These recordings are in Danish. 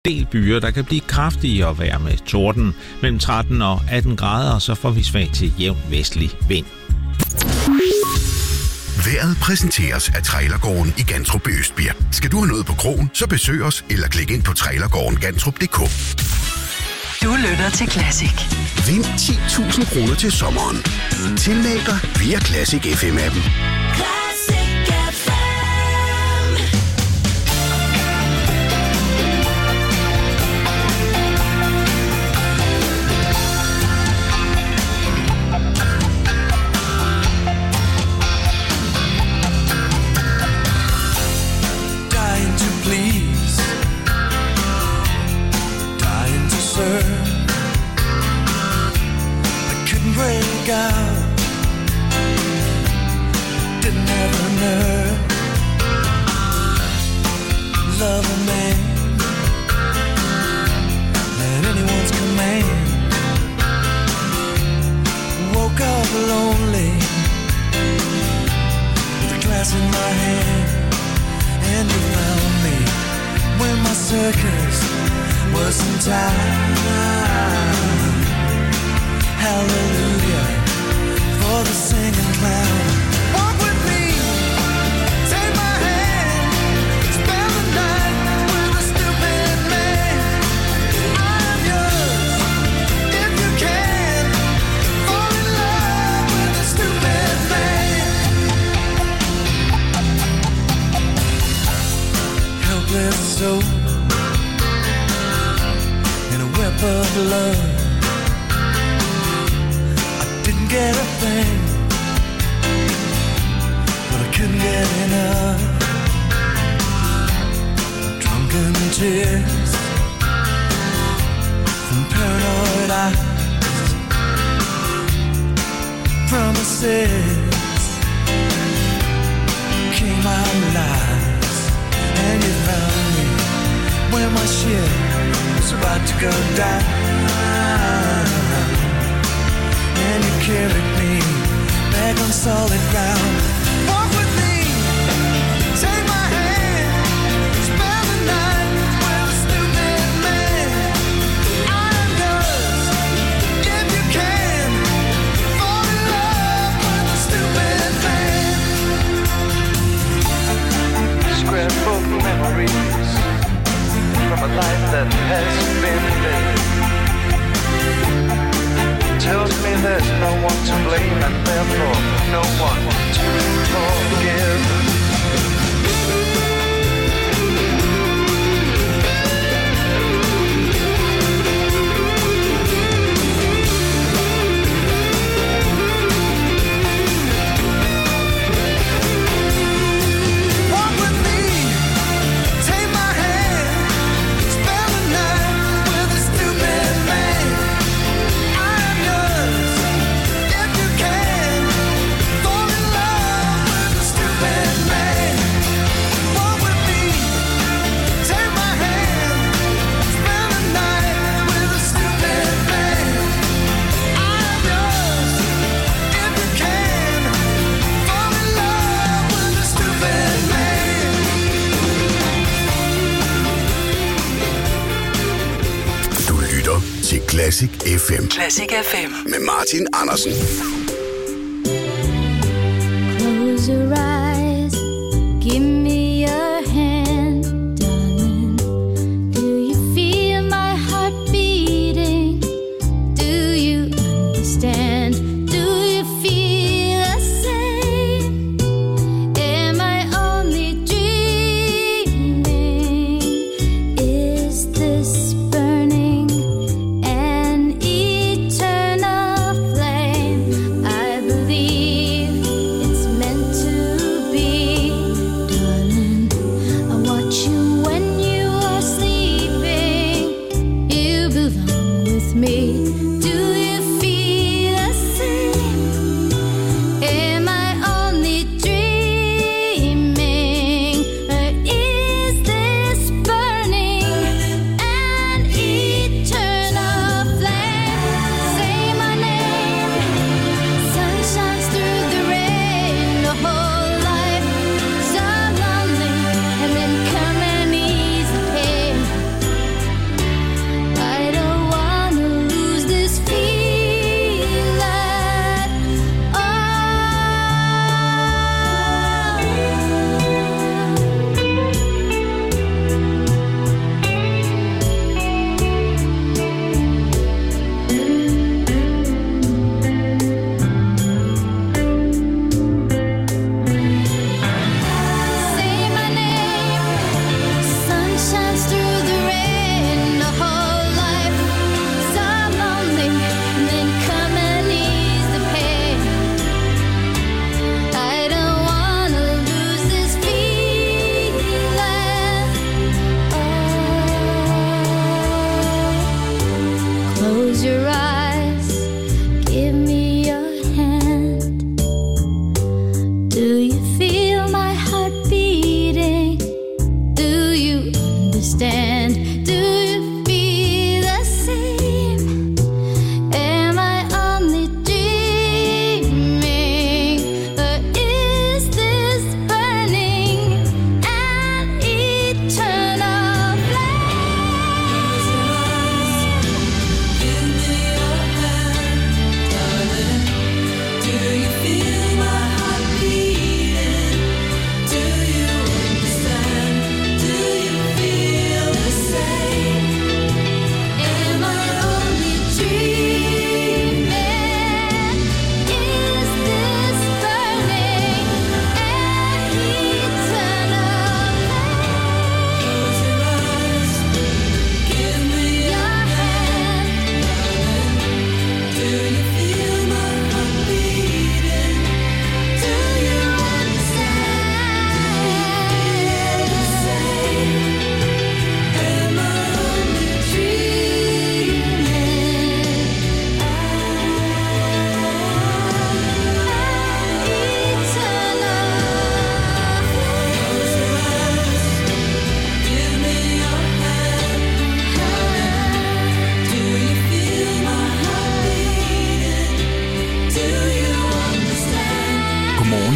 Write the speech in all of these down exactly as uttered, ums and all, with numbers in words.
del byer, der kan blive kraftigere vejr med torden mellem tretten og atten grader, og så får vi svag til jævn vestlig vind. Vejret præsenteres af Trailergården i Gantrup i Østbirk. Skal du have noget på krogen, så besøg os eller klik ind på trailergården gantrup punktum d k. Du lytter til Classic. Vind ti tusind kroner til sommeren. Tilmeld dig via Classic F M-appen. Classic F M. Classic F M. Med Martin Andersen. Close your eyes, give me your hand, darling. Do you feel my heart beating? Do you understand? Do you feel the same? Am I only dreaming? Is this burning? Eternal flame, I believe it's meant to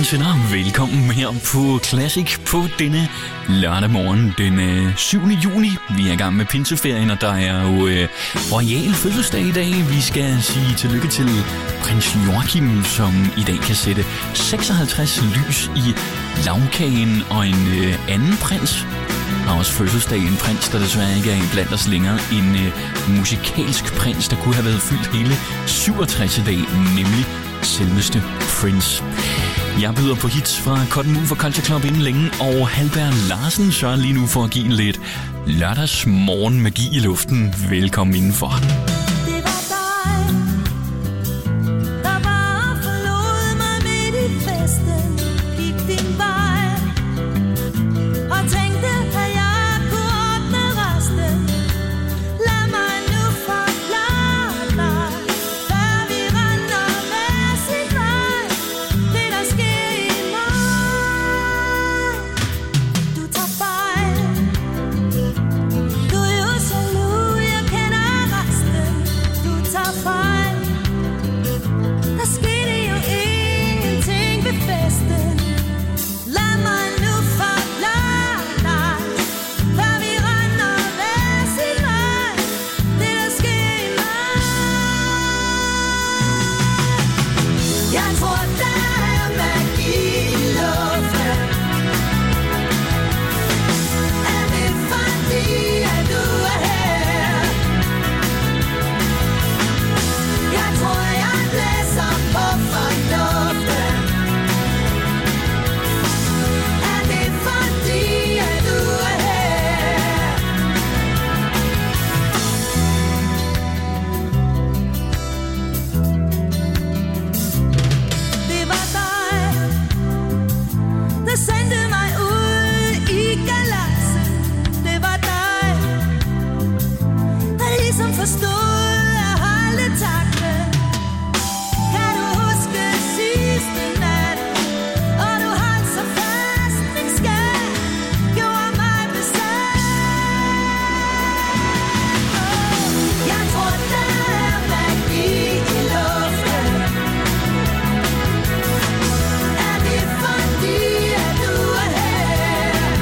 til dig. Velkommen her på Classic på denne lørdag morgen den syvende juni. Vi er i gang med pinseferien, og der er jo øh, royal fødselsdag i dag. Vi skal sige tillykke til prins Joachim, som i dag kan sætte seksoghalvtreds lys i lavkagen, og en øh, anden prins har også fødselsdag. En prins, der desværre ikke er blandt os længere. En øh, musikalsk prins, der kunne have været fyldt hele syvogtres i dag, nemlig selveste Prince. Jeg byder på hits fra Cotton Moon for Culture Club inden længe, og Halberg Larsen sørger lige nu for at give en lidt lørdagsmorgen magi i luften. Velkommen indenfor.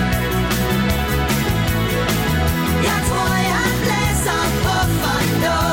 No.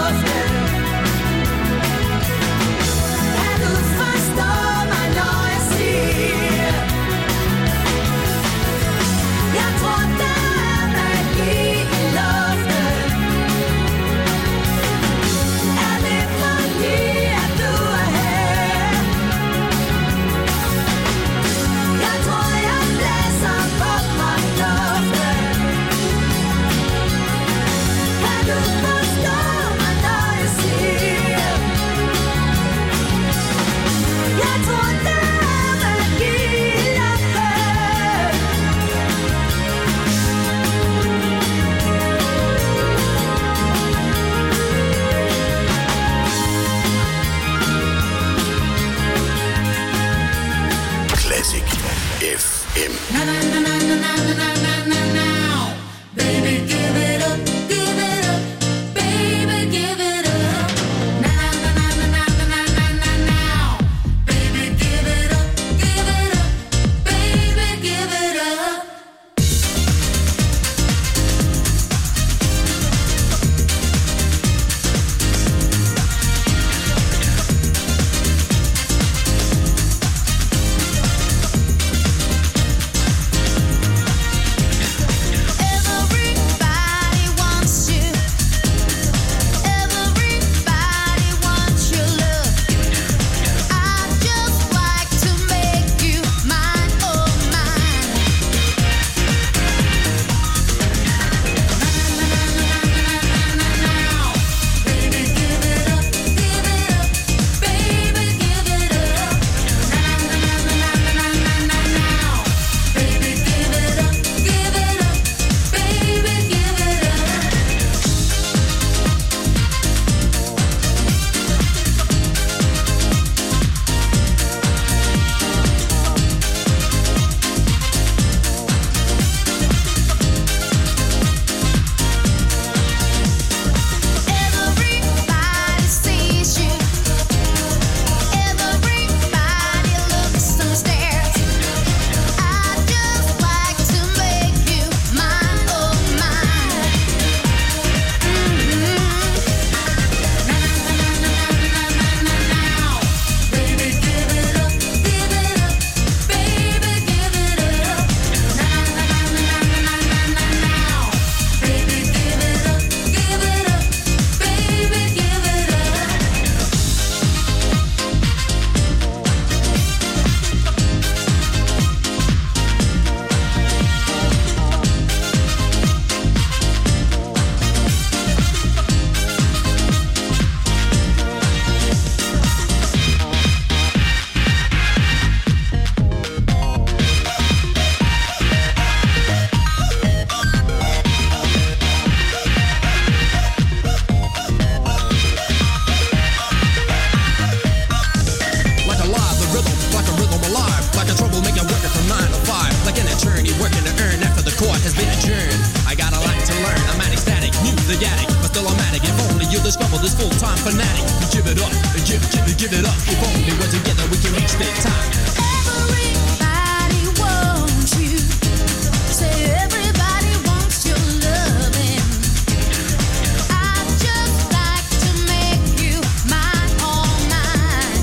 the struggle, this full-time fanatic. Give it up, give, give, give it up. If only we're together, we can reach that time. Everybody wants you. Say everybody wants your loving. I'd just like to make you mine, all mine,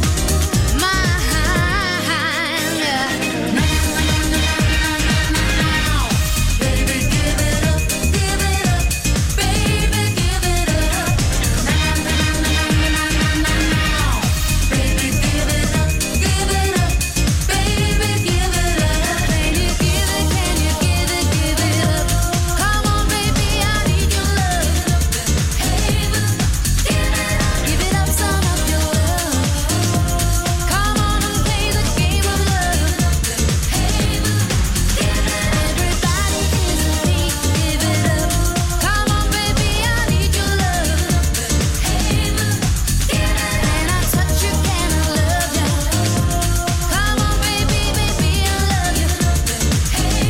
mine. Baby, give it up, give it up. Baby, give it up. Baby, give it up, give it up. Baby, give it up. Can you give it, can you give it, give it up? Come on, baby, I need your love. Hey, give it up, give it up some of your love. Come on and play the game of love. Hey, everybody is a thief, give it up. Come on, baby, I need your love. Hey, can I touch you, can I love you? Come on, baby, baby, I love you. Hey,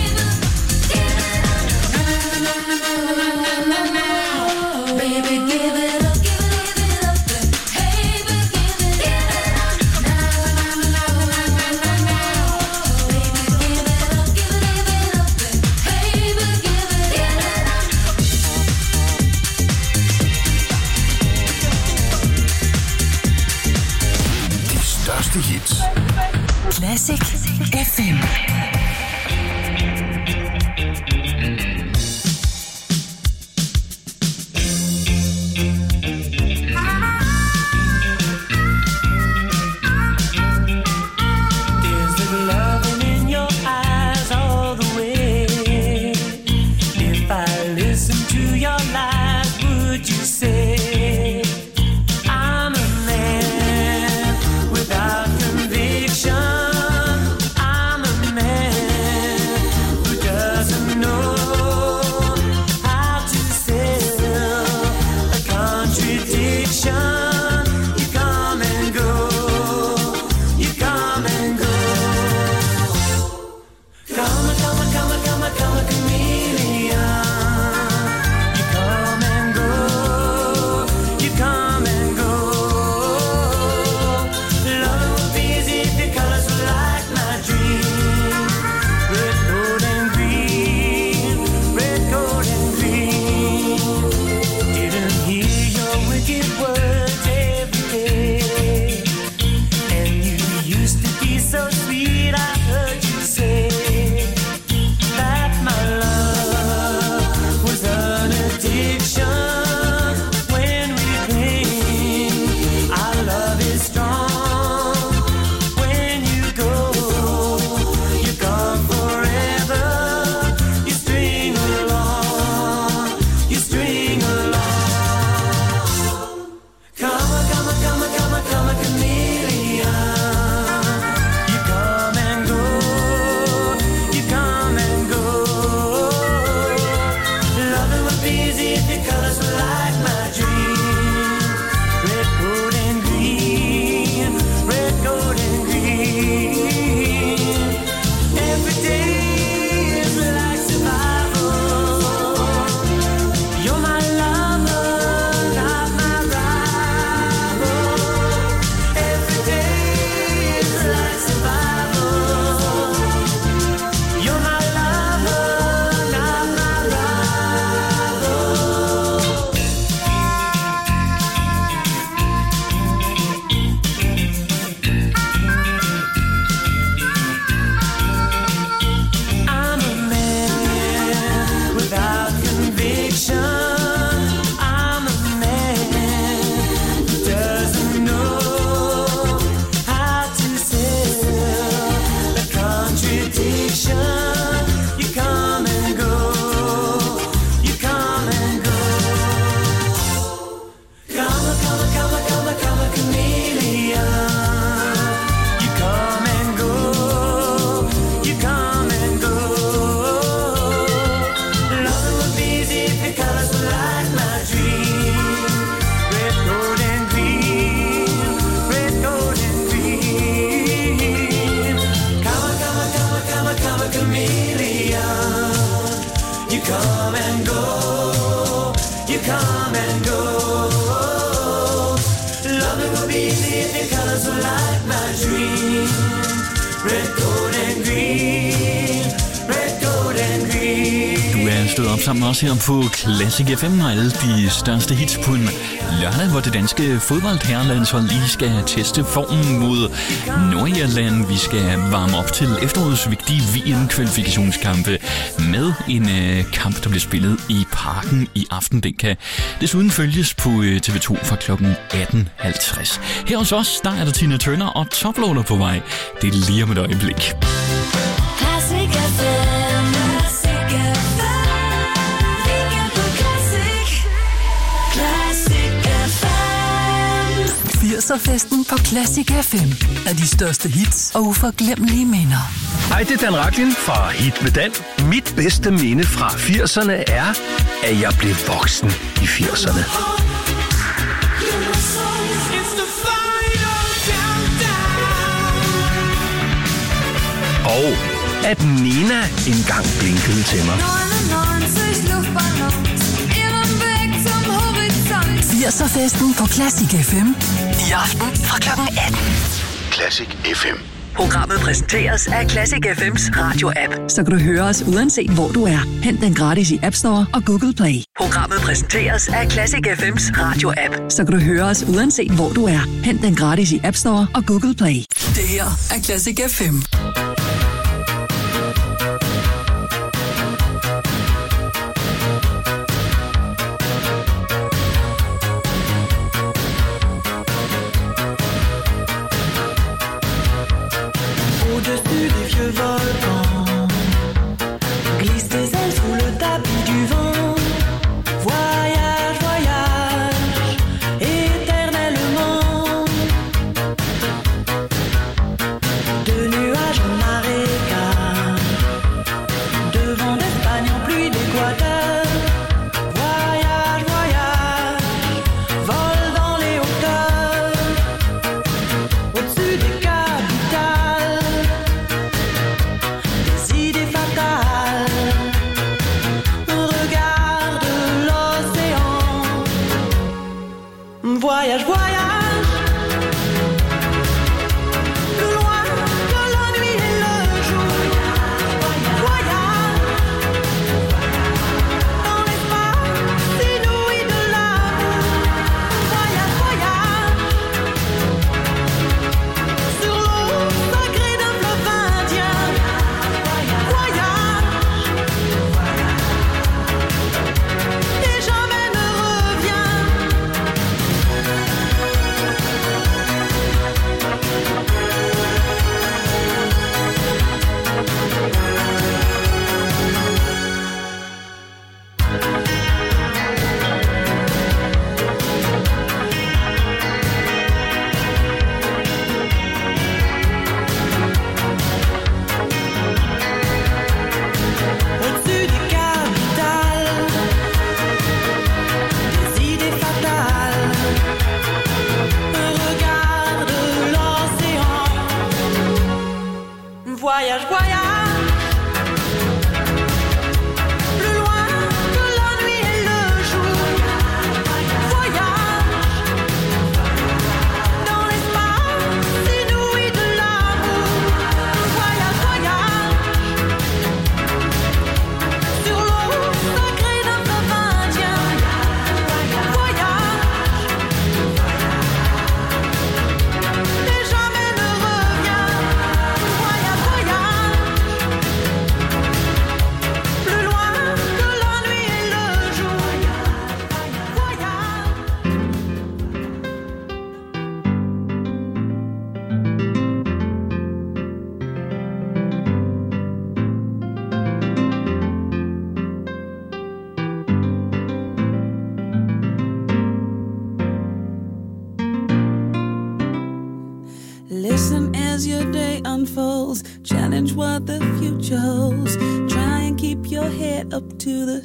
baby, give it up, give it, give it up. Hey, give it, give it up. Baby, give it up, give it, give it up. Hey, give it, give it up. De største hits. Classic F M. There's little loving in your eyes all the way. If I listen to your lies, would you say I'm a man without conviction? I'm a man who doesn't know how to sell a contradiction. You come and go, you come and go. Come, come, come, come, come, chameleon. You come and go, you come and go. Love would be easy if your colors were like my dream. Red, gold, and green, red, gold, and green. Didn't hear your wicked words every day. And you used to be so sweet, I heard you say that my love was an addiction. When we cling, our love is strong. When you go, you're gone forever. You string along, you string along. Come, come, come, come, come, chameleon. You come and go, you come and go. Loving would be easy if your colors were like my dream. Red, gold, and green, red, gold, and green. Every day is like survival. You're my lover, not my rival. Every day is like survival. You're my lover, not my rival. I'm a man without conviction. I'm a man who doesn't know how to sell a contradiction. You come and go, you come and go. Come, come, come, come, come, chameleon. You come and go, you come and go. Loving would be easy if your colors were like my dream. Red, gold, and green, red, gold, and green. Come, come, come, come, come, chameleon. You come and go, you come and go. stået op sammen også her på Classic F M og alle de største hits på en lørdag, hvor det danske fodboldherrelandshold lige skal teste formen mod Nordirland. Vi skal varme op til efterårets vigtige V M-kvalifikationskampe med en øh, kamp, der bliver spillet i Parken i aften. Den kan desuden følges på øh, T V to fra klokken atten halvtreds. Her hos os, der er der Tina Turner og Toploader på vej. Det er lige om et øjeblik. Classic F M, Classic F M, weekend på Classic, Classic F M. firser-festen på Classic F M er de største hits og uforglemmelige minder. Hej, det er Dan Racklin fra Hit med Dan. Mit bedste minde fra firserne er, at jeg blev voksen i firserne. Og at Nina engang blinkede til mig. firser-festen på Classic F M i aften fra klokken atten. Classic F M. Programmet præsenteres af Classic F M's radio-app, så kan du høre os uanset hvor du er. Hent den gratis i App Store og Google Play. Programmet præsenteres af Classic F M's radio-app, så kan du høre os uanset hvor du er. Hent den gratis i App Store og Google Play. Det her er Classic F M. Au-dessus des vieux volcans, glisse tes ailes sous le tapis du vent. Voyage, voyage, éternellement. De nuages en marécage, de vent d'Espagne en pluie d'Équateur. Voyage, voyage, vole dans les hauteurs, au-dessus des capitales. Idée fatale, regarde l'océan. Voyage, voyage, plus loin que la nuit et le jour. Voyage, dans l'espace inouï de l'amour. Voyage, voyage, sur l'eau sacrée d'un fleuve indien. Voyage, et jamais ne reviens. Au-dessus des capitales, des idées fatales. Regarde l'océan. Voyage, voyage, plus loin que la nuit et le jour. Voyage, dans l'espace inouï de l'amour. Voyage, voyage, sur l'eau sacrée d'un fleuve indien. Voyage, et jamais ne reviens. Voyage, voyage, plus loin que la nuit et le jour. Voyage. Listen as your day unfolds. Challenge what the future holds. Try and keep your head up to the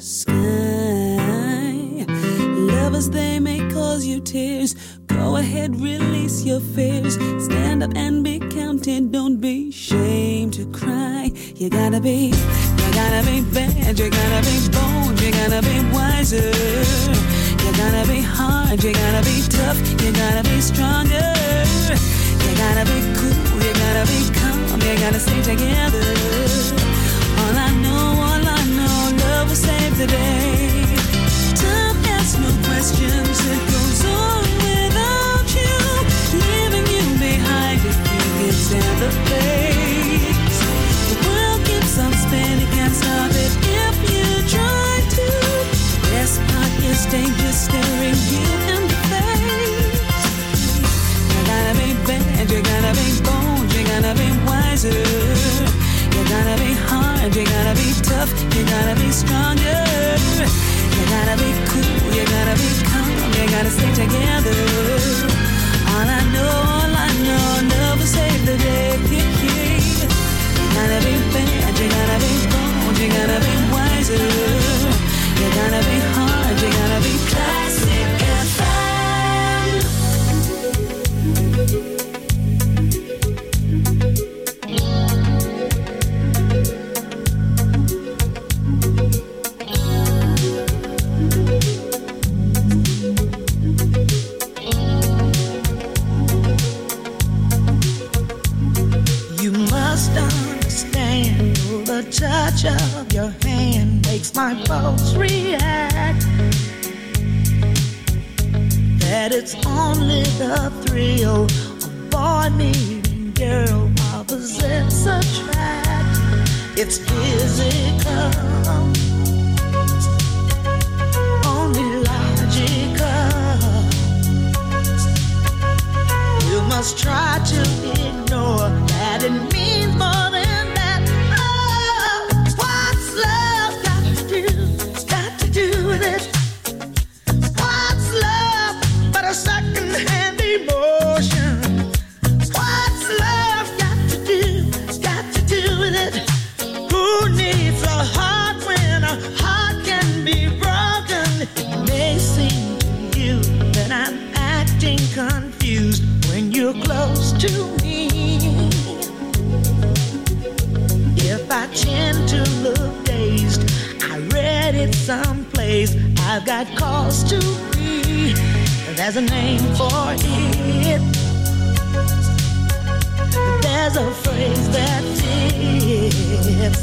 sky. Lovers, they may cause you tears. Go ahead, release your fears. Stand up and be counted. Don't be ashamed to cry. You gotta be, you gotta be bad. You gotta be bold. You gotta be wiser. You gotta be hard. You gotta be tough. You gotta be stronger. You gotta be cool, you gotta be calm, you gotta stay together. All I know, all I know, love will save save the day. Time asks no questions, it goes on without you, leaving you behind if you can stand the pace. The world keeps on spinning, can't stop it if you try to. The best part is danger staring you in the face. You gotta be bad, you gotta be bold, you gotta be wiser. You gotta be hard, you gotta be tough, you gotta be stronger. You gotta be cool, you gotta be calm, you gotta stay together. All I know, all I know, love will save the day. You gotta be bad, you gotta be bold, you gotta be wiser. You gotta be hard, you gotta be classic F M. Touch of your hand makes my pulse react. That it's only the thrill of boy meeting girl opposites attract. It's physical, only logical. You must try to ignore that it means more than second-hand emotion. What's love got to do, got to do with it? Who needs a heart when a heart can be broken? It may seem to you that I'm acting confused when you're close to me. If I tend to look dazed, I read it someplace, I've got cause to be. There's a name for it. There's a phrase that fits.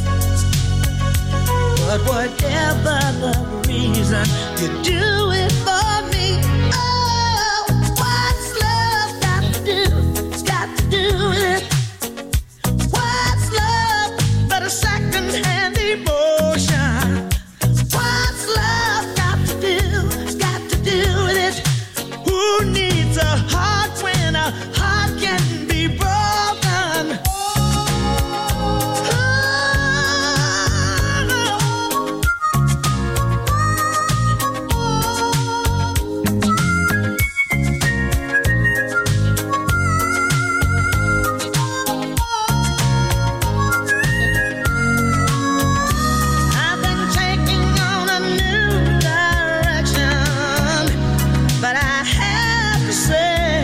But whatever the reason, you do it for me. Oh, what's love got to do? It's got to do with it. What's love but a second-hand emotion? What's love got to do? It's got to do with it. Who needs a heart when a heart can be broken? I've been taking on a new direction, but I have to say,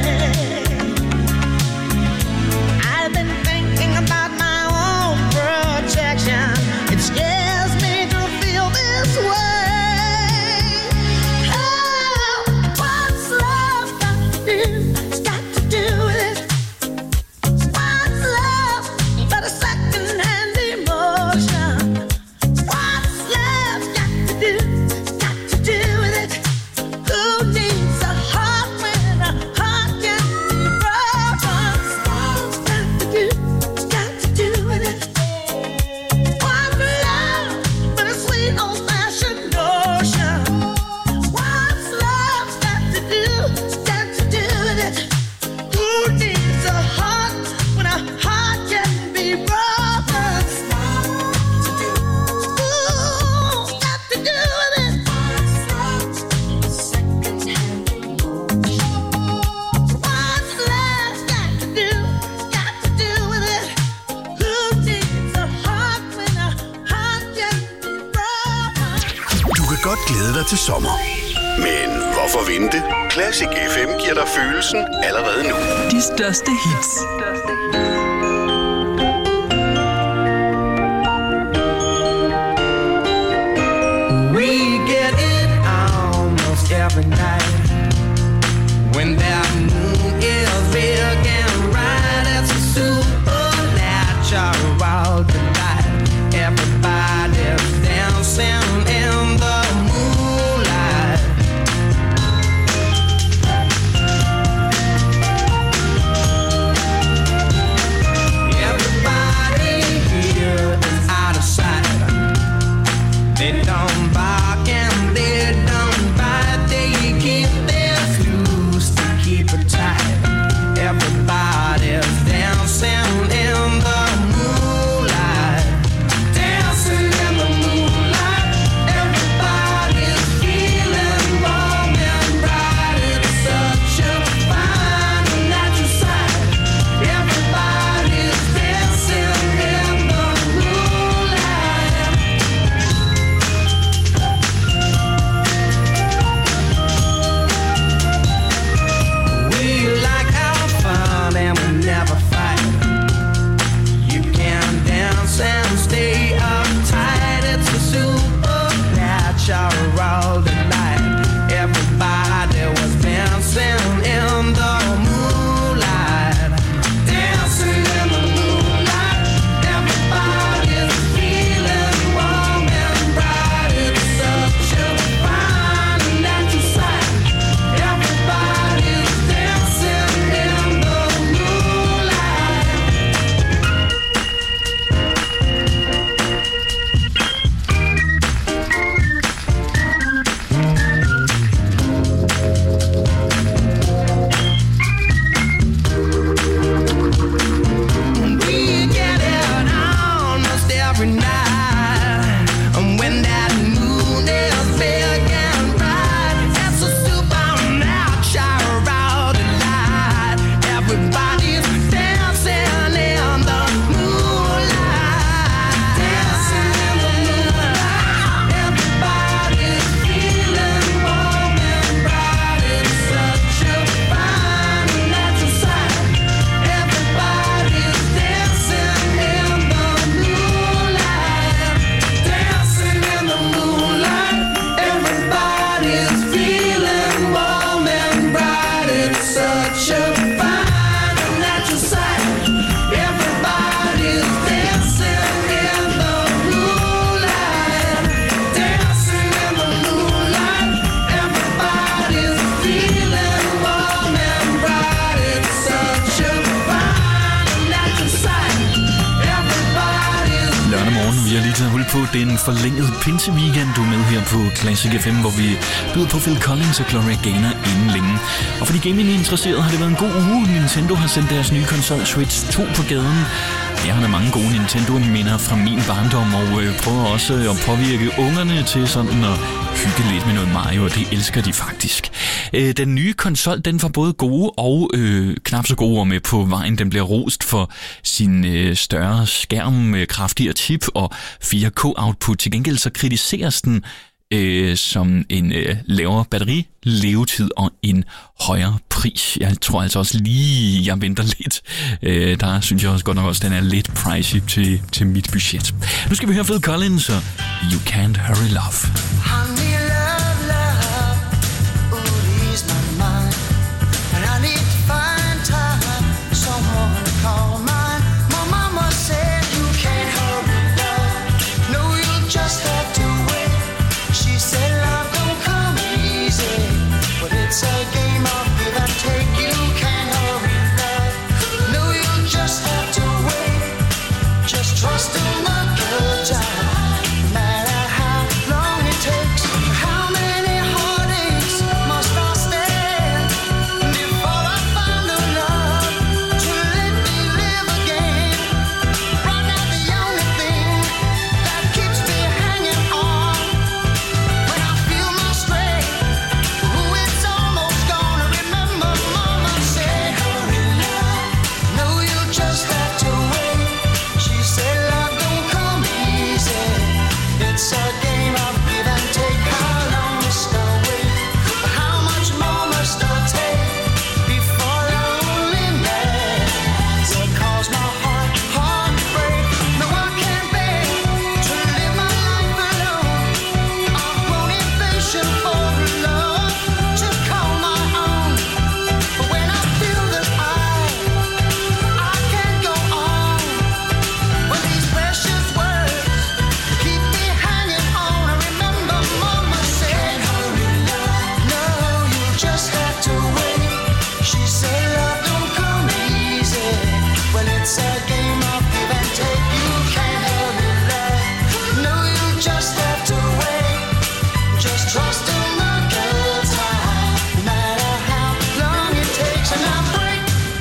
I've been thinking about my own protection. It scares me to feel this way. Oh, what's love got to do? It's got to do with it. What's love but a second-hand emotion? What's love got to do? Got to do with it. Who needs a heart when a heart can be broken? What's got to do? Got to do with it. What's love but a sweet old-fashioned notion? What's love got to do? Got to do with it. Who needs a heart when a heart can be broken? Ooh, got to do with it. What's love got to do? Got to do with it. Who needs a heart when a heart can be broken? Du kan godt glæde dig til sommer. Men hvorfor vente? Classic F M giver dig følelsen allerede nu. De største hits. We get it almost every night when that moon is big and bright. It's a supernatural delight. Everybody's dancing in the på den forlængede pinseweekend. Du er med her på Classic F M, hvor vi byder på Phil Collins og Gloria Gaynor inden længe. Og for de gaming-interesserede har det været en god uge. Nintendo har sendt deres nye konsol Switch to på gaden. Jeg har da mange gode Nintendo-minder fra min barndom, og øh, prøver også at påvirke ungerne til sådan at hygge lidt med noget Mario, og det elsker de faktisk. Øh, den nye konsol, den får både gode og øh, knap så gode med på vejen. Den bliver rost for sin øh, større skærm, øh, kraftigere chip og fire K-output. Til gengæld så kritiseres den øh, som en øh, lavere batterilevetid og en højere pris. Jeg tror altså også lige, jeg venter lidt. Øh, der synes jeg også godt nok også, den er lidt pricey til, til mit budget. Nu skal vi høre Phil Collins og You Can't Hurry Love. Honey, love, love, ooh, ease my mind. And I need to find time, someone to call mine. My mama said you can't hurry love, no, you'll just have to wait. She said love don't come easy, but it's a game of give and take. You can't hurry love, no, you'll just have to wait. Just trust in the good time, no matter how long it takes. How many heartaches must I stand before I find the love to let me live again? Right now the only thing that keeps me hanging on when I feel my strength, ooh, it's almost gone. I remember mama said, hurry love, no, you just have to wait. She said love don't come easy, it's a game of give and take. How long must I wait? How much more must I take before loneliness will cause my heart heartbreak? No, I can't bear to live my life alone. I've grown impatient for love to call my own. But when I feel that I I can't go on, when these precious words keep me hanging on, I remember mama said, hurry love, no, you just have to wait. She said love don't come easy, well it's a game of give and take. You can't hurry love, no, you just have to wait. Just trust in the good time, no matter how long it takes. And I break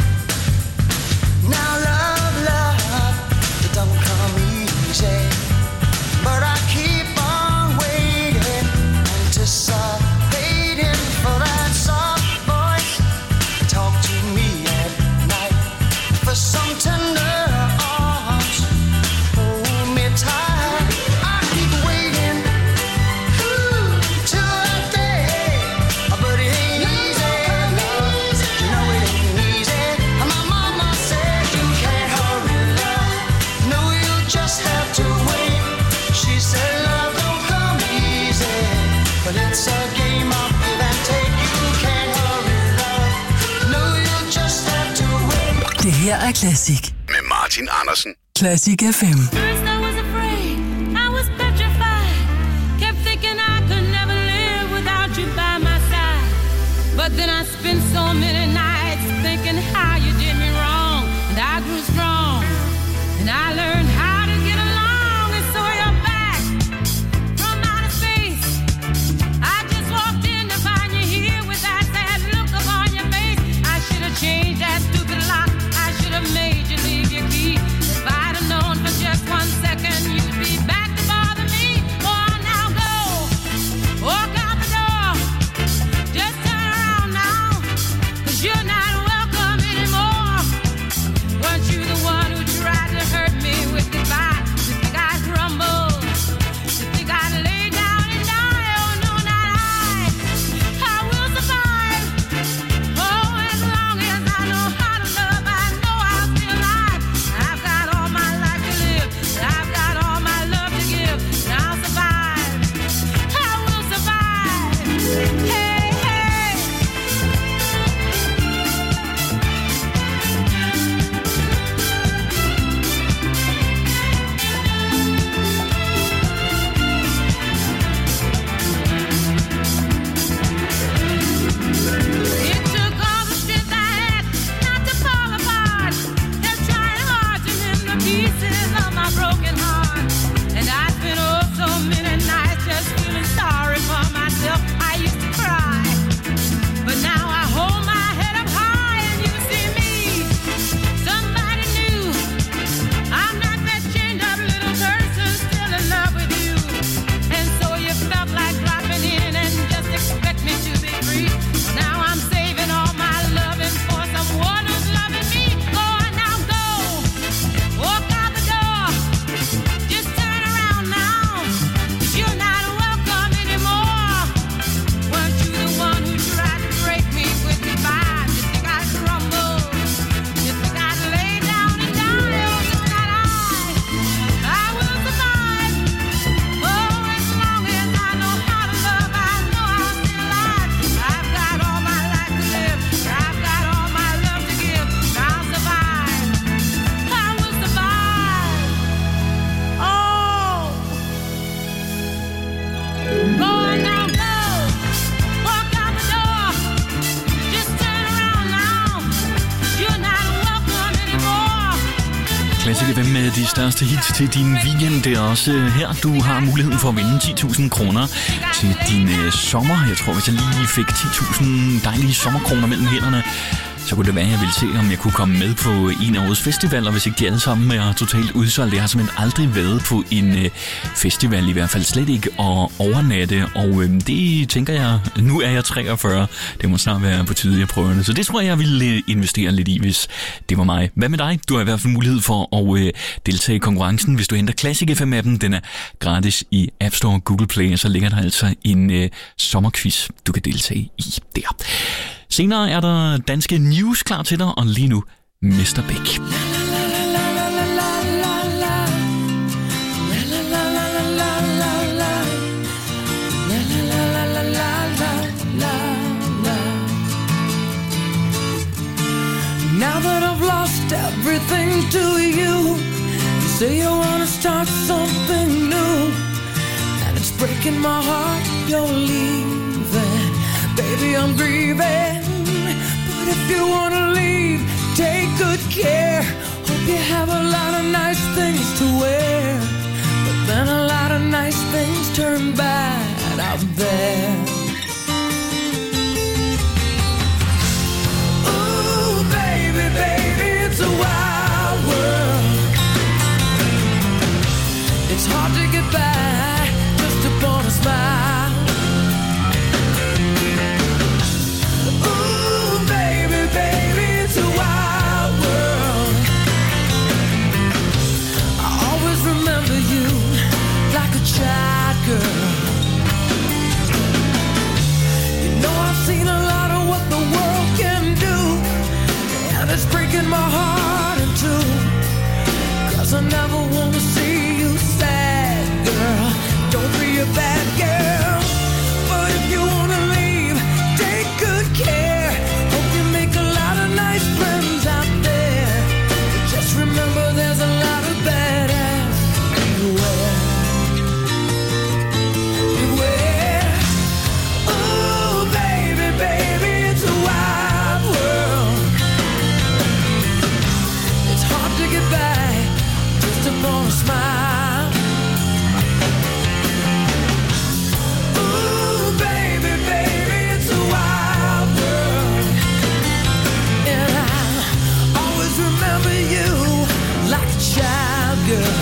now, love, love, it don't come easy, but I keep on waiting, anticipating for that soft voice to talk to me at night, for some tender arms, hold me tight. I keep waiting, ooh, till that day, but it ain't easy, love, you know it ain't easy. And my mama said you can't hurry love, no, you just have to wait. She said love don't come easy, but it's a game of give and take. You can't hurry love, no, you just have to wait. Det her er Classic. Med Martin Andersen. Classic F M. First I was afraid, I was petrified. Kept thinking I could never live without you by my side. But then I spent so many nights thinking how you did me wrong. And I grew strong, and I learned how to get along. And so you're back from outer space. I just walked in to find you here with that sad look upon your face. I should have changed that stupid lock, I should have made you leave your key. If I'd have known for just one second you'd be back to bother me. Oh, now go, walk out the door, just turn around now, 'cause you're not welcome anymore. Weren't you the one who tried to hurt me Classic F M med de største hits til din weekend. Det er også her, du har muligheden for at vinde ti tusind kroner til din øh, sommer. Jeg tror, hvis jeg lige fik ti tusind dejlige sommerkroner mellem hænderne, så kunne det være, at jeg ville se, om jeg kunne komme med på en af årets festivaler, hvis ikke de alle sammen er totalt udsolgt. Jeg har simpelthen aldrig været på en øh, festival, i hvert fald slet ikke, og overnatte. Og øh, det tænker jeg, nu er jeg treogfyrre. Det må snart være på tide, jeg prøver det. Så det tror jeg, jeg ville øh, investere lidt i, hvis det var mig. Hvad med dig? Du har i hvert fald mulighed for at øh, deltage i konkurrencen, hvis du henter Classic F M-appen. Den er gratis i App Store og Google Play, så ligger der altså en øh, sommerquiz, du kan deltage i der. Senere er der danske news klar til dig, og lige nu mister Big. Now that I've lost everything to you, you say you wanna start something new, and it's breaking my heart you're leaving. Baby, I'm grieving, but if you wanna leave, take good care. Hope you have a lot of nice things to wear, but then a lot of nice things turn bad out there. Ooh, baby, baby, it's a wild world. It's hard to get by just upon a smile. Child girl, you know I've seen a lot of what the world can do, and it's breaking my heart in two, 'cause I never wanna see you sad, girl. Don't be a bad girl, but if you wanna leave, take good care. Hope you make a lot of nice friends out there, but just remember there's a lot of badass everywhere. Baby, it's a wild world. It's hard to get by just upon a smile. Ooh, baby, baby, it's a wild world. And I always remember you like a child girl.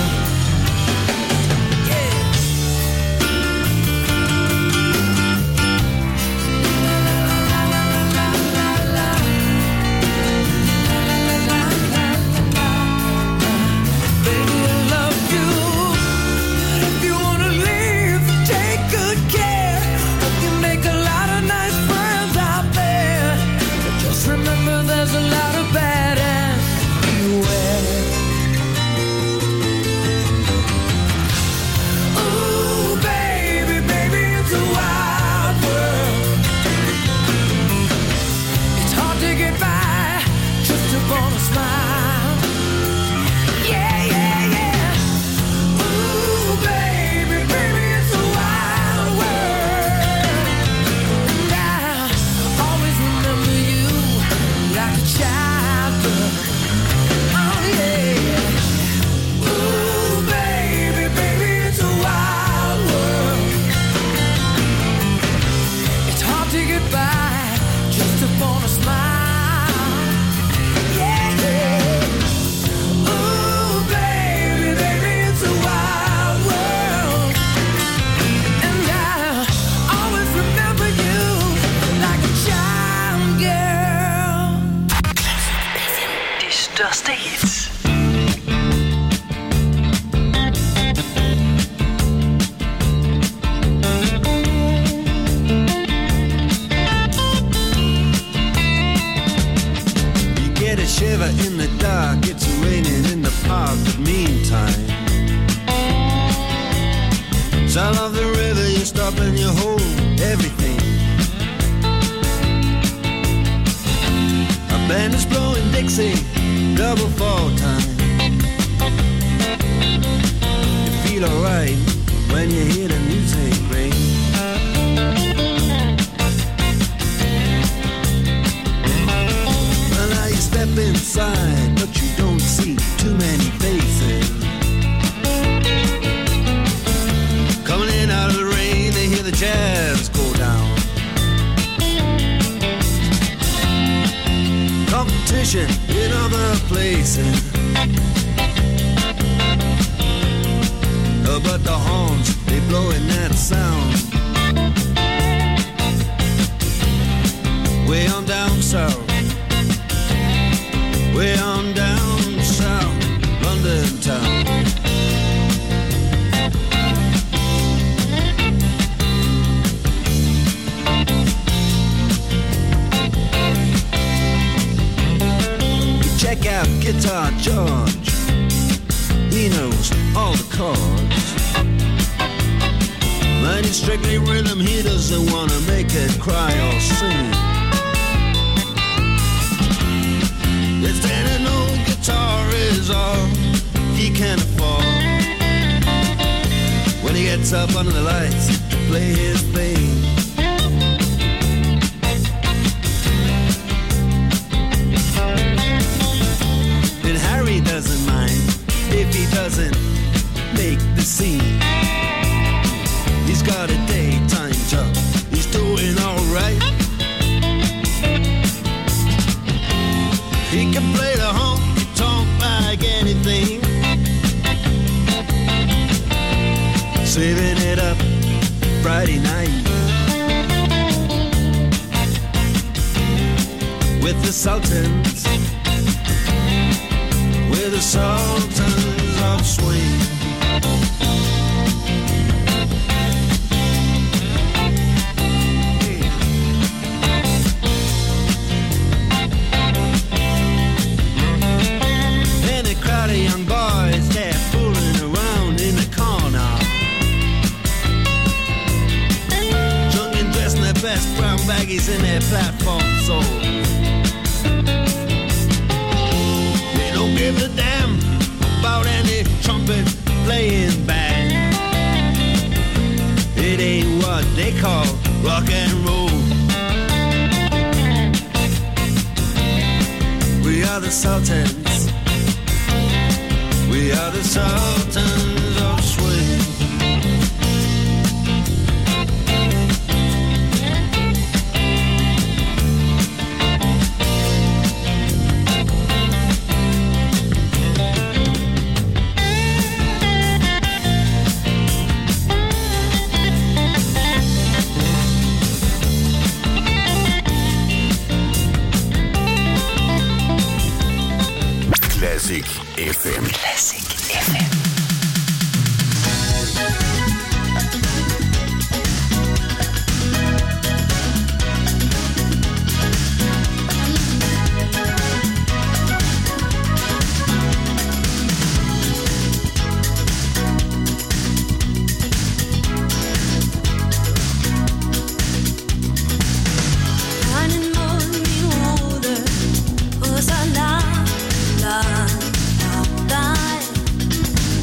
Inside, but you don't see too many faces. competition in other places. Uh, but the horns, they blowing that sound. Way on down south. Way on down south, London town. Check out Guitar George. He knows all the chords. But it's strictly rhythm, he doesn't wanna make it cry or sing. It's that an old guitar is all he can afford. When he gets up under the lights to play his thing. And Harry doesn't mind if he doesn't make the scene. He's got a daytime job, he's doing alright. He can play the honky-tonk like anything. Saving it up Friday night with the Sultans, with the Sultans of Swing. Crowd of young boys, they're fooling around in the corner. Drunk and dressed in their best brown baggies in their platform soles. They don't give a damn about any trumpet playing band. It ain't what they call rock and roll. We are the Sultans. We are the Sultans of Swing. Classic F M. Classic F M. Anemone, oh, så langt, langt, langt dig.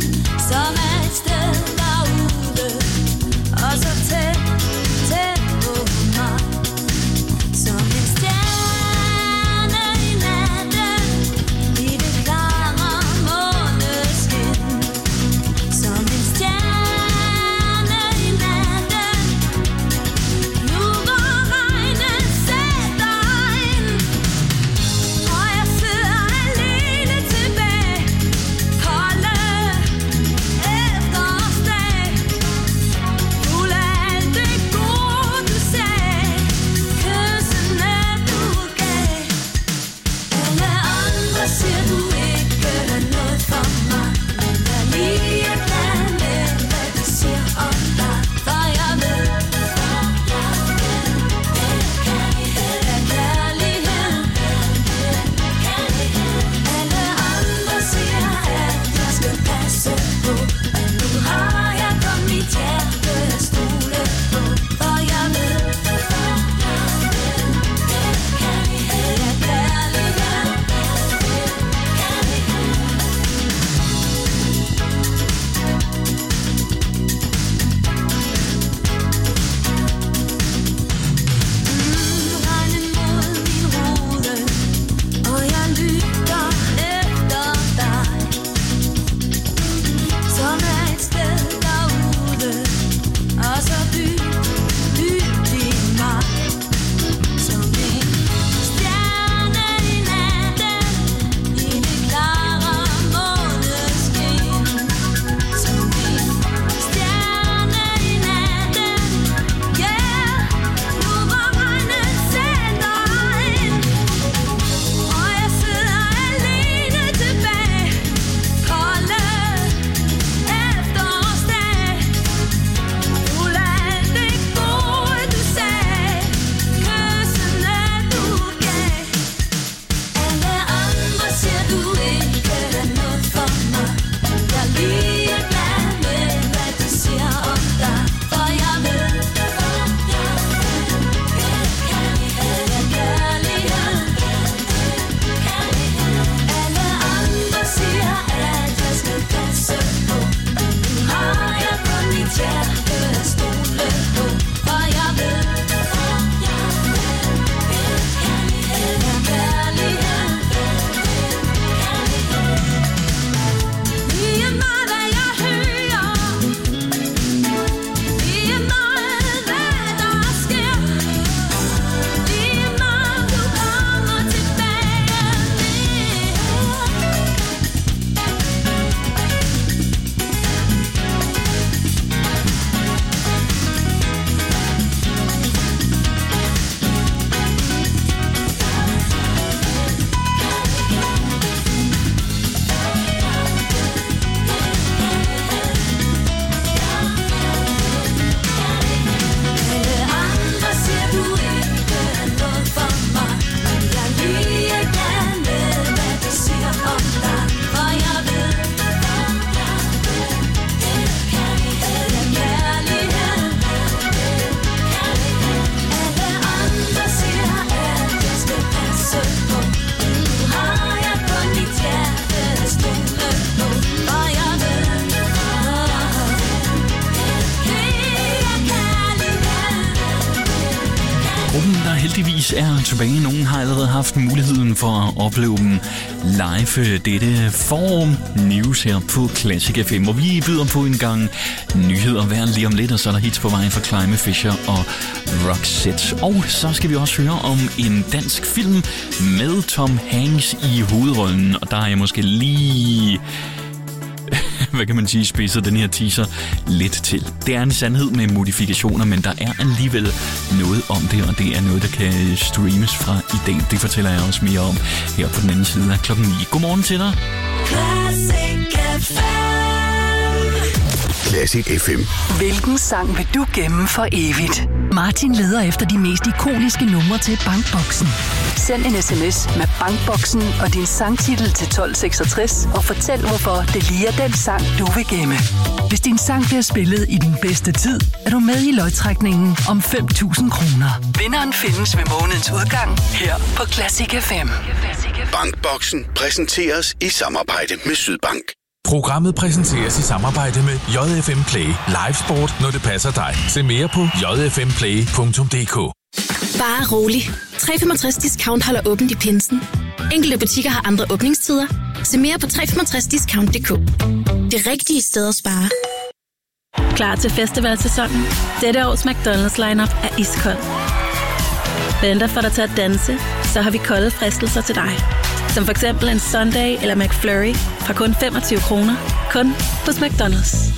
News er tilbage. Nogen har allerede haft muligheden for at opleve dem live dette forum News her på Classic F M, hvor vi byder på en gang nyheder hver lige om lidt, og så er der hits på vejen for Climate Fisher og Roxette. Og så skal vi også høre om en dansk film med Tom Hanks i hovedrollen, og der er jeg måske lige... hvad kan man sige, spidser den her teaser lidt til. Det er en sandhed med modifikationer, men der er alligevel noget om det, og det er noget, der kan streames fra i dag. Det fortæller jeg også mere om her på den anden side af klokken ni. Godmorgen til dig. Classic F M. Classic F M. Hvilken sang vil du gemme for evigt? Martin leder efter de mest ikoniske numre til Bankboksen. Send en sms med Bankboksen og din sangtitel til tolv seksogtres og fortæl, hvorfor det lige er den sang, du vil gemme. Hvis din sang bliver spillet i den bedste tid, er du med i lodtrækningen om fem tusind kroner. Vinderen findes ved månedens udgang her på Classic F M. Bankboksen præsenteres i samarbejde med Sydbank. Programmet præsenteres i samarbejde med J F M Play. Live sport, når det passer dig. Se mere på j f m play punktum d k. Bare rolig. tre komma femogtres Discount holder åbent i pinsen. Enkelte butikker har andre åbningstider. Se mere på tre komma femogtres discount punktum d k. Det rigtige sted at spare. Klar til festivalsæsonen? Dette års McDonald's lineup er iskold. Venter for dig til at danse, så har vi kolde fristelser til dig. Som for eksempel en Sunday eller McFlurry fra kun femogtyve kroner. Kun hos McDonald's.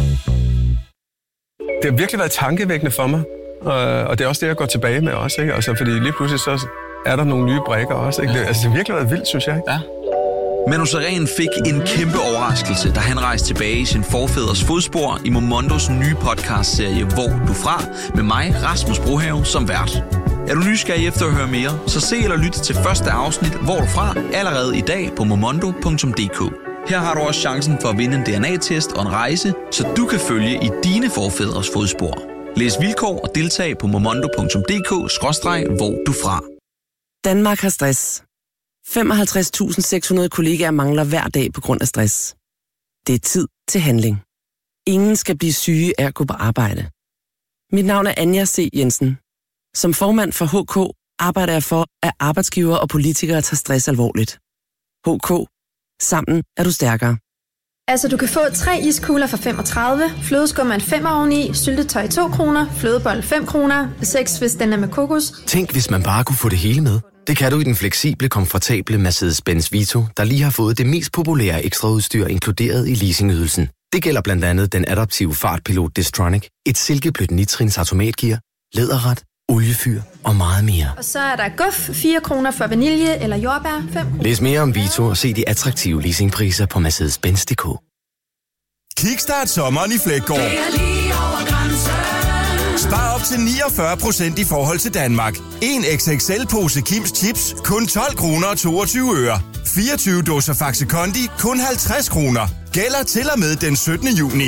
Det har virkelig været tankevækkende for mig. Og det er også det, jeg går tilbage med også. Ikke? Altså, fordi lige pludselig så er der nogle nye brikker også. Ikke? Det, altså, det har virkelig været vildt, synes jeg. Ja. Manu Sareen fik en kæmpe overraskelse, da han rejste tilbage i sin forfædres fodspor i Momondos nye podcastserie Hvor du fra, med mig, Rasmus Brohave, som vært. Er du nysgerrig efter at høre mere, så se eller lyt til første afsnit Hvor du fra allerede i dag på momondo punktum d k. Her har du også chancen for at vinde en D N A-test og en rejse, så du kan følge i dine forfædres fodspor. Læs vilkår og deltag på momondo punktum d k skråstreg hvor du fra. Danmark har stress. femoghalvtreds tusind seks hundrede kollegaer mangler hver dag på grund af stress. Det er tid til handling. Ingen skal blive syge af at gå på arbejde. Mit navn er Anja C. Jensen. Som formand for H K arbejder jeg for, at arbejdsgivere og politikere tager stress alvorligt. H K. Sammen er du stærkere. Altså, du kan få tre iskugler for femogtredive, flødeskum en femmer oveni, syltetøj to kroner, flødebold fem kroner, seks hvis den er med kokos. Tænk, hvis man bare kunne få det hele med. Det kan du i den fleksible, komfortable Mercedes-Benz Vito, der lige har fået det mest populære ekstraudstyr inkluderet i leasingydelsen. Det gælder blandt andet den adaptive fartpilot Distronic, et silkeblødt nitrins automatgear, læderret, oliefyr og meget mere. Og så er der guf, fire kroner for vanilje eller jordbær, fem kroner. Læs mere om Vito og se de attraktive leasingpriser på Mercedes Benz punktum d k. Kickstart sommeren i Fleggaard. Det er lige over grænsen. Spar op til niogfyrre procent i forhold til Danmark. En X X L-pose Kims Chips, kun tolv kroner og toogtyve øre. fireogtyve dåser Faxe Kondi, kun halvtreds kroner. Gælder til og med den syttende juni.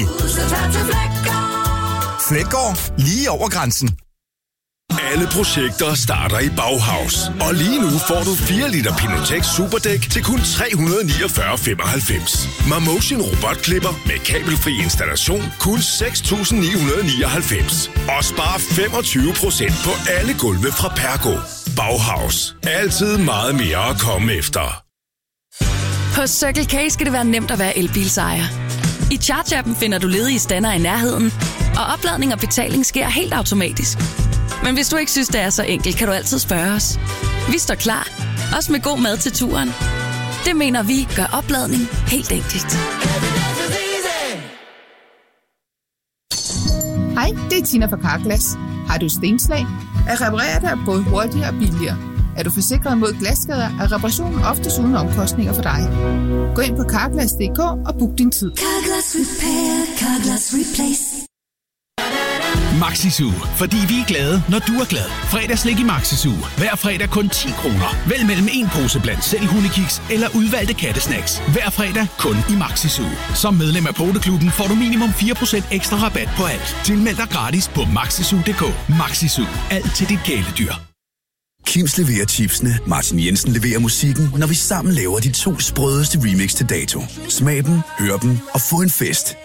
Fleggaard, lige over grænsen. Alle projekter starter i Bauhaus. Og lige nu får du fire liter Pinotex Superdæk til kun tre hundrede niogfyrre komma femoghalvfems. Marmotion robotklipper med kabelfri installation kun seks tusind ni hundrede nioghalvfems. Og spar femogtyve procent på alle gulve fra Pergo. Bauhaus. Altid meget mere at komme efter. På Circle K skal det være nemt at være elbilsejer. I Charge-appen finder du ledige stander i nærheden, og opladning og betaling sker helt automatisk. Men hvis du ikke synes, det er så enkelt, kan du altid spørge os. Vi står klar, også med god mad til turen. Det mener vi gør opladning helt enkelt. Hej, det er Tina fra Carglass. Har du stenslag? At reparere dig er både hurtigere og billigere. Er du forsikret mod glasskader, er reparationen oftest uden omkostninger for dig. Gå ind på carglass punktum d k og book din tid. Carglass Repair, Carglass Replace. Maxi-Zoo, fordi vi er glade, når du er glad. Fredagslik i Maxi-Zoo. Hver fredag kun ti kroner. Vælg mellem en pose blandt selv hundekiks eller udvalgte kattesnacks. Hver fredag kun i Maxi-Zoo. Som medlem af Poteklubben får du minimum fire procent ekstra rabat på alt. Tilmeld dig gratis på maxi zoo punktum d k. Maxi-Zoo. Alt til dit kæledyr. Kims leverer chipsene, Martin Jensen leverer musikken, når vi sammen laver de to sprødeste remix til dato. Smag dem, hør dem og få en fest.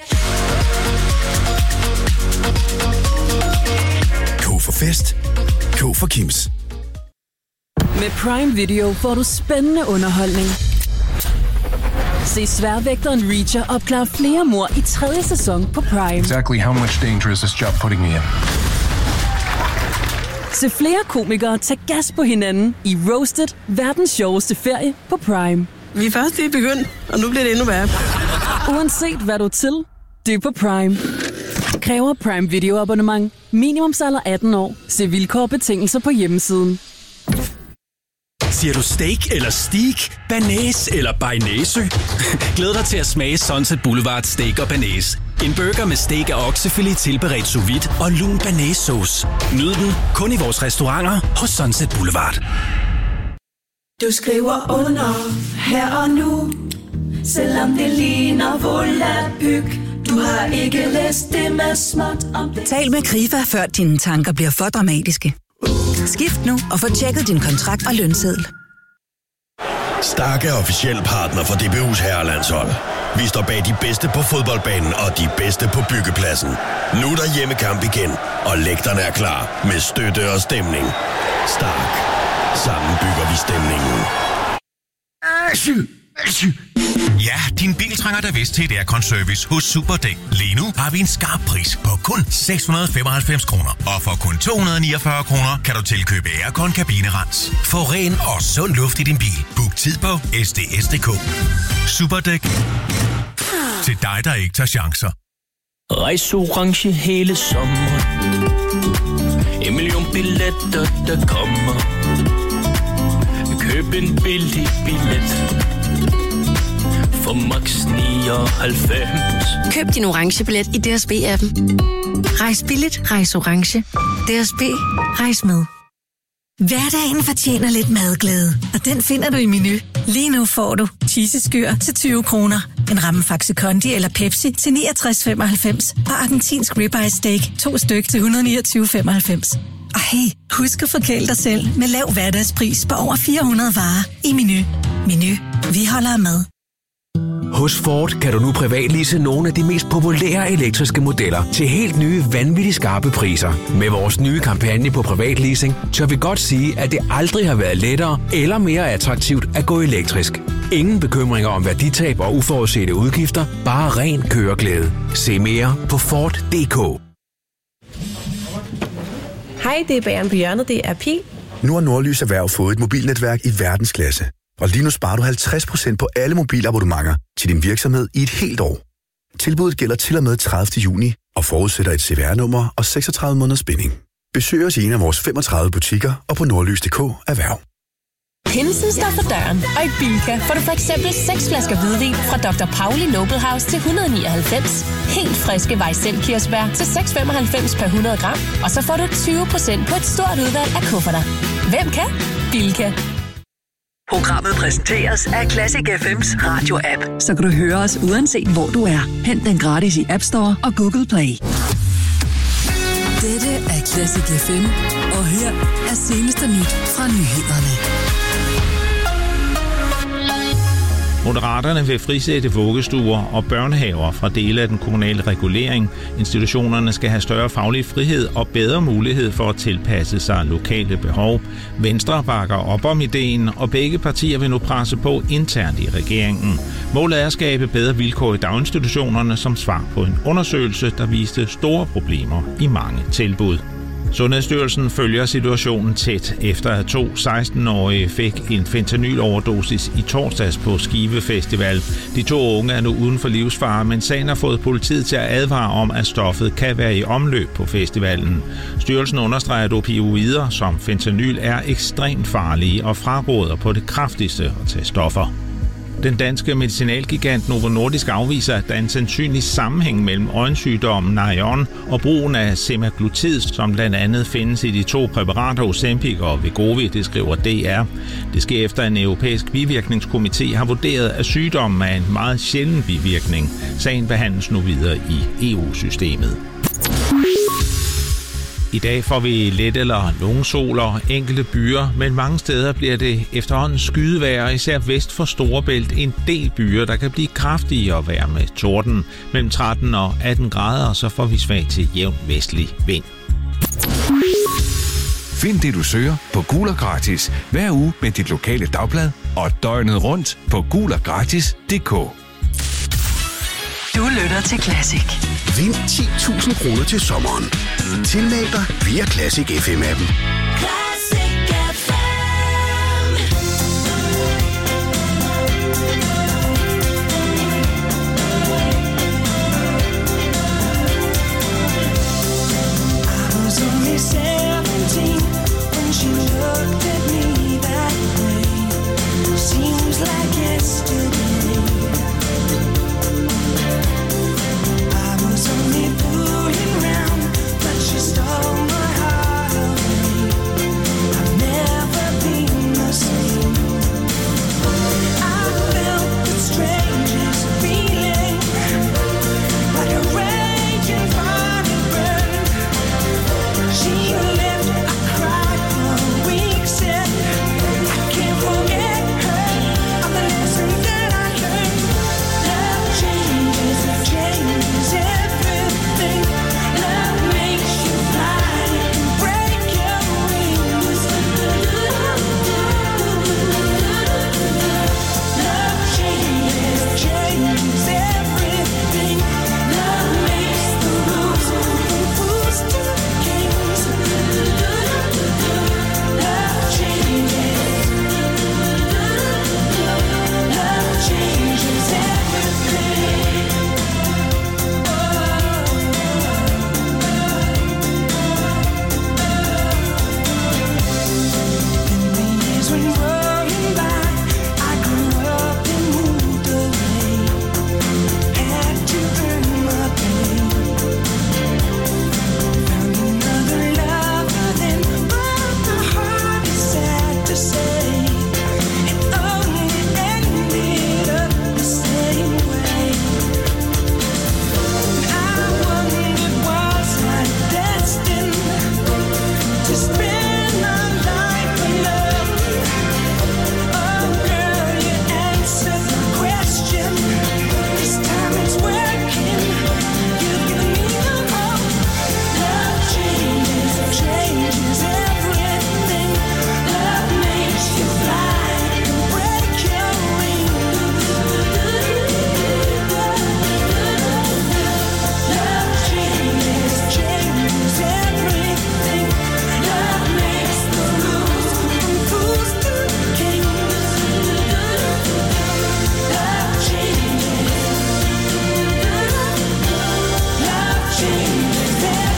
K for fest. K for Kims. Med Prime Video får du spændende underholdning. Se Sværvægteren Reacher opklare flere mord i tredje sæson på Prime. Exactly how much danger is this job putting me in? Se flere komikere tage gas på hinanden i Roasted, verdens sjoveste ferie på Prime. Vi er først lige begyndt, og nu bliver det endnu værre. Uanset hvad du er til, det er på Prime. Kræver Prime Video abonnement. Minimumsalder atten år. Se vilkår og betingelser på hjemmesiden. Siger du steak eller steak, banæs eller bearnaise? Glæd dig til at smage Sunset Boulevard Steak og Banæs. En burger med steak og oksefilet tilberedt sous vide og lun banæssauce. Nyd den kun i vores restauranter hos Sunset Boulevard. Du skriver under her og nu, selvom det ligner volapyk. Du har ikke læst det med småt om det. Tal med Krifa, før dine tanker bliver for dramatiske. Skift nu og få tjekket din kontrakt og lønseddel. Stark er officiel partner for D B U's herrelandshold. Vi står bag de bedste på fodboldbanen og de bedste på byggepladsen. Nu er der hjemmekamp igen, og lægterne er klar med støtte og stemning. Stark. Sammen bygger vi stemningen. Ja, din bil trænger da vist til et aircon-service hos Superdæk. Lige nu har vi en skarp pris på kun seks hundrede og femoghalvfems kroner. Og for kun to hundrede og niogfyrre kroner kan du tilkøbe aircon kabinerens. Få ren og sund luft i din bil. Book tid på S D S punktum D K. Superdæk. Til dig, der ikke tager chancer. Rejs orange hele sommeren. En million billetter, der kommer. Køb en billig billet for max nioghalvfems. Køb din orange billet i D S B-appen. Rejs billigt, rejs orange. D S B, rejs med. Hverdagen fortjener lidt madglæde, og den finder du i Menu. Lige nu får du cheeseskyr til tyve kroner, en ramme Faxe Kondi eller Pepsi til niogtres femoghalvfems og argentinsk ribeye steak to styk til et hundrede og niogtyve femoghalvfems. Og hey, husk at forkæle dig selv med lav hverdagspris på over fire hundrede varer i Menu. Menu, vi holder med. Hos Ford kan du nu privatlease nogle af de mest populære elektriske modeller til helt nye, vanvittigt skarpe priser. Med vores nye kampagne på privatleasing, tør vi godt sige, at det aldrig har været lettere eller mere attraktivt at gå elektrisk. Ingen bekymringer om værditab og uforudsete udgifter, bare ren køreglæde. Se mere på Ford punktum d k. Hej, det er Bageren på hjørnet, det er Pil. Nu har Nordlys Erhverv fået et mobilnetværk i verdensklasse. Og lige nu sparer du halvtreds procent på alle mobilabonnementer til din virksomhed i et helt år. Tilbuddet gælder til og med tredivte juni og forudsætter et C V R-nummer og seksogtredive måneders binding. Besøg os i en af vores femogtredive butikker og på nordlys punktum d k erhverv. Pinsen står for døren, og i Bilka får du for eksempel seks flasker hvidvin fra doktor Pauli Noble House til et hundrede og nioghalvfems. Helt friske Weissel-kirsebær til seks komma femoghalvfems per hundrede gram. Og så får du tyve procent på et stort udvalg af kufferter. Hvem kan? Bilka. Programmet præsenteres af Classic F M's radio-app, så kan du høre os uanset hvor du er. Hent den gratis i App Store og Google Play. Dette er Classic F M, og her er seneste nyt fra nyhederne. Moderaterne vil frisætte vuggestuer og børnehaver fra dele af den kommunale regulering. Institutionerne skal have større faglig frihed og bedre mulighed for at tilpasse sig lokale behov. Venstre bakker op om ideen, og begge partier vil nu presse på internt i regeringen. Målet er at skabe bedre vilkår i daginstitutionerne som svar på en undersøgelse, der viste store problemer i mange tilbud. Sundhedsstyrelsen følger situationen tæt, efter at to seksten-årige fik en fentanyloverdosis i torsdags på Skive Festival. De to unge er nu uden for livsfare, men sagen har fået politiet til at advare om, at stoffet kan være i omløb på festivalen. Styrelsen understreger, at opioider som fentanyl er ekstremt farlige og fraråder på det kraftigste at tage stoffer. Den danske medicinalgigant Novo Nordisk afviser, at der er en sandsynlig sammenhæng mellem øjensygdommen Narion og brugen af semaglutid, som blandt andet findes i de to præparater Ozempic og Wegovy, det skriver D R. Det sker efter en europæisk bivirkningskomité har vurderet, at sygdommen er en meget sjælden bivirkning. Sagen behandles nu videre i E U-systemet. I dag får vi let eller nogen sol og enkelte byer, men mange steder bliver det efterhånden skydevejr, især vest for Storebælt en del byer, der kan blive kraftige og vejr med torden. Mellem tretten og atten grader, så får vi svag til jævn vestlig vind. Find det, du søger på Gul og Gratis hver uge med dit lokale dagblad og døgnet rundt på gul og gratis punktum d k. Du lytter til Classic. Vind ti tusind kroner til sommeren. Tilmeld dig via Classic F M-appen. seventeen when she looked at me that way. Seems like yesterday. I was only fooling around, but she stole my heart away. I've never been the same. I felt the strangest feeling, like a raging fire burn. She left, I cried for weeks and I can't forget her, all the lessons that I learned. Love changes, it changes everything. Love makes you fly and break your wings. Love changes, changes everything. Love makes the rules from fools to kings. Love changes. Love changes everything. And the years went rolling by. I grew up and moved away. Had to earn my pay. Found another lover then, but the heart is sad to say. It only ended up the same way. I wondered, was I destined to spend my life alone? Oh girl, you answered the question. This time it's working. You've given me the hope. Love changes, changes everything. Love makes you fly and break your wings. Love changes, changes everything. Love makes the rules from fools to kings. Love changes. Love changes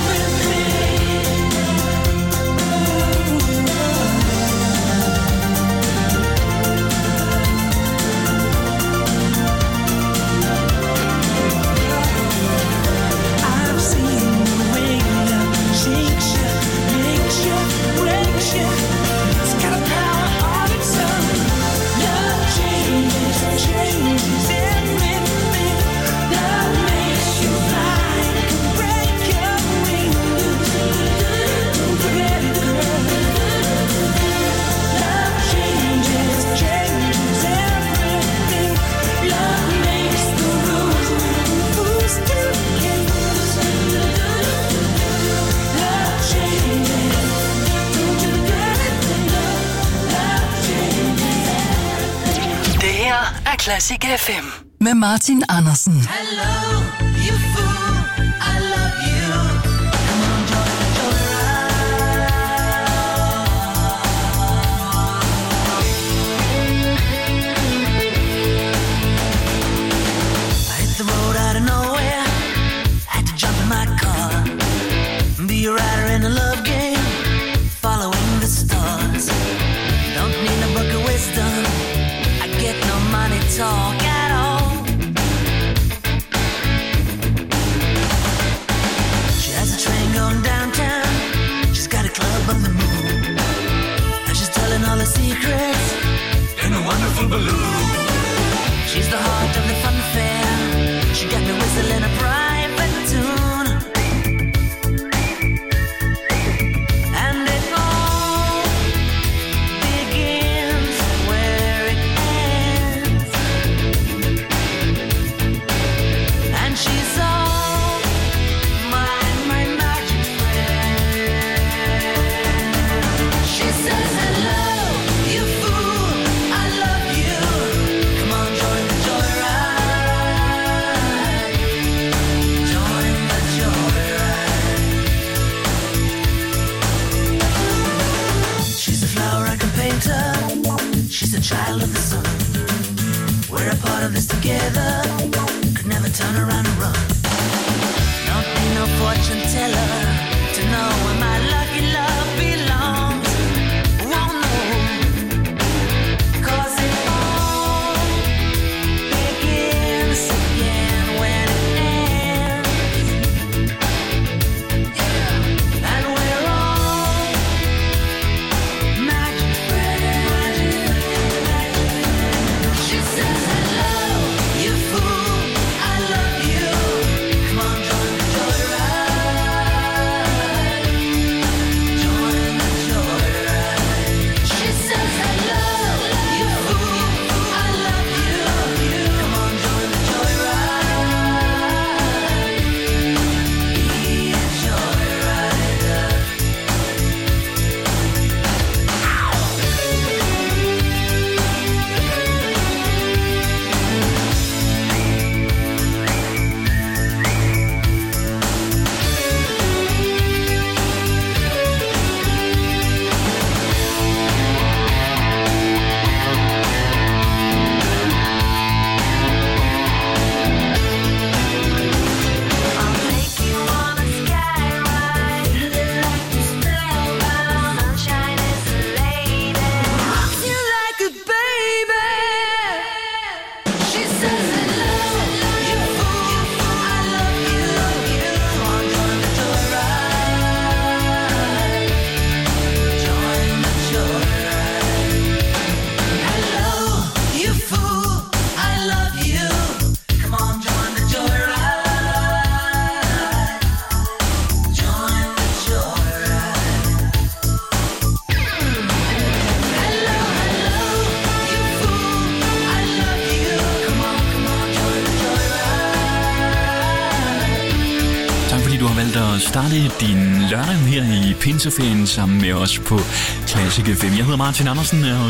I've seen the way love shakes you, makes you, breaks you. It's got a power of its own. Love changes, changes everything. Love makes you fly and break your wings. Don't forget it, girl. Love changes, changes everything. Love makes the rules from fools to kings. Love changes. Don't you get it? Love changes. Det her er Classic F M med Martin Andersen. Hello, you fool, I love you. Come on, join the joyride. I hit the road out of nowhere. Had to jump in my car. Be a rider in a love game, following the stars. Don't need a book of wisdom. I get no money talk at all. She has a train going downtown. She's got a club on the moon. And she's telling all her secrets in a wonderful balloon. She's the heart of the fun fair. She got me whistling a private tune. And it all begins where it ends. And she's all my, my magic friend. She's a child of the sun. We're a part of this together. Could never turn around and run. Don't need no fortune teller to know where my lucky love belongs. Won't know, 'cause it all begins again when it ends. Yeah, and we're all magic friends. She says I love you, fool. I love you. Come on, join the joyride. Join the joyride. She says I love you, fool. I love you. Come on, join the joyride. Be a joyrider. I'll take you on a skyride, like you spellbound. Sunshine is a lady, rocks you like a baby. She says I love you, fool. I love you. Come on, join the joyride. Join the joyride. Hello, you fool. I love you. Come on, join the joyride. Join the joyride. Hello, hello, you fool. I love you. Come on, come on, join the joyride. Tak fordi du har valgt at starte din lørdag her i pinseferien sammen med os på Classic F M. Jeg hedder Martin Andersen, og